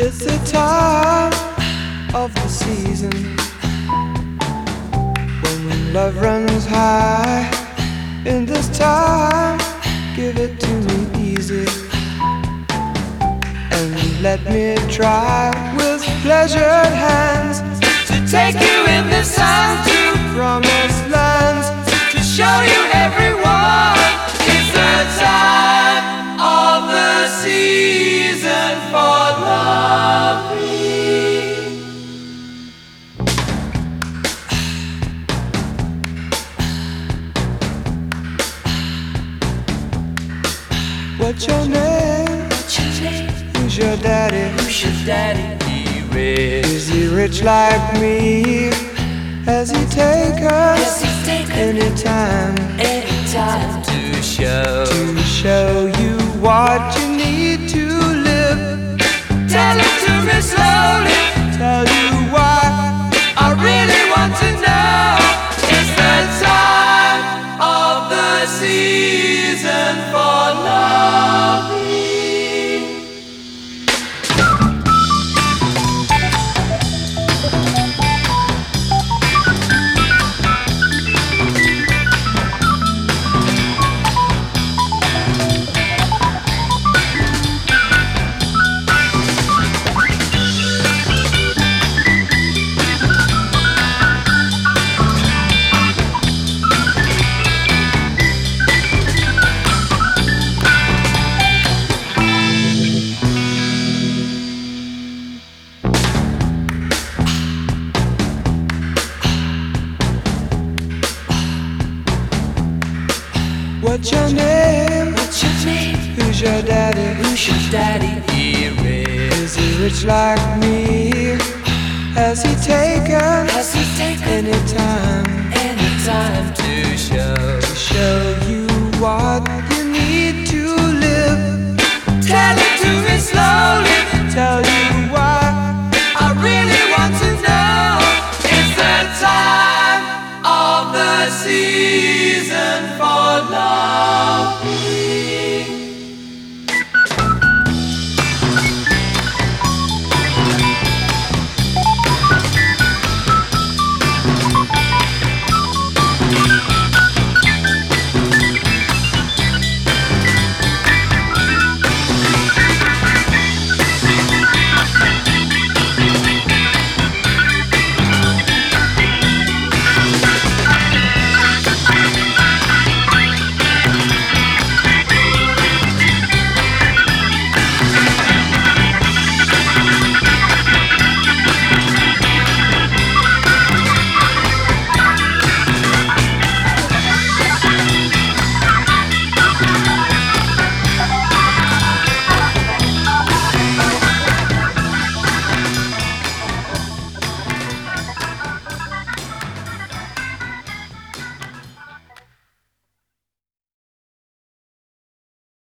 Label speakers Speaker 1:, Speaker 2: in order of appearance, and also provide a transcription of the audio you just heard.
Speaker 1: It's the time of the season when love runs high. In this time, give it to me easy and let me try with pleasured hands to take you in the sun to promised lands, to show you everyone. It's the time of the season for loving. What's your name? Who's your daddy? Is he rich like me? Has he take us anytime to show you what you need to live? Tell it to me slowly, tell you why I really want to know. It's the time of the season for loving. What's your name? Who's your daddy? Is he rich like me? Has he taken anytime to show you what you need to live? Tell it to me slowly, tell you why I really want to know. It's the time of the season for love.